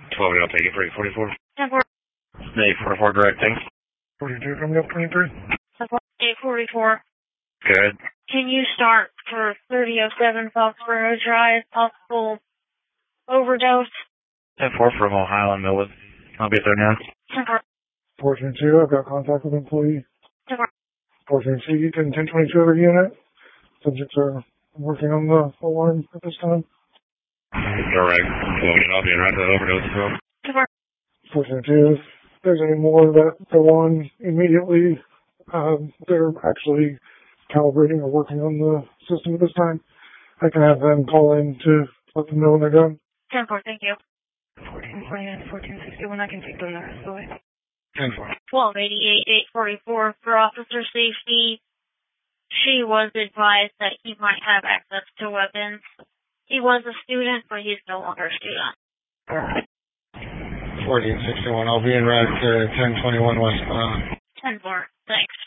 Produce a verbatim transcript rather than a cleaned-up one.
twelve, I'll take it for eight forty-four. ten four. eight forty-four directing. forty-two coming up, twenty-three. eight forty-four. Good. Can you start for thirty oh seven Foxborough Drive, possible overdose? ten four from Ohio and Millwood. I'll get there now. ten four. fourteen two, I've got contact with employee. ten four. fourteen C, ten twenty-two over unit. Subjects are working on the alarm at this time. Correct. I'll be right to the overdose as well. ten four. fourteen two, if there's any more that go on immediately, um, they're actually calibrating or working on the system at this time. I can have them call in to let them know when they're done. ten four, thank you. fourteen forty-nine, fourteen sixty-one, I can take them the rest of the way. ten four. twelve eighty-eight, eight forty-four for officer safety. She was advised that he might have access to weapons. He was a student, but he's no longer a student. fourteen sixty-one, I'll be in route to ten twenty-one West. Uh, ten four, thanks.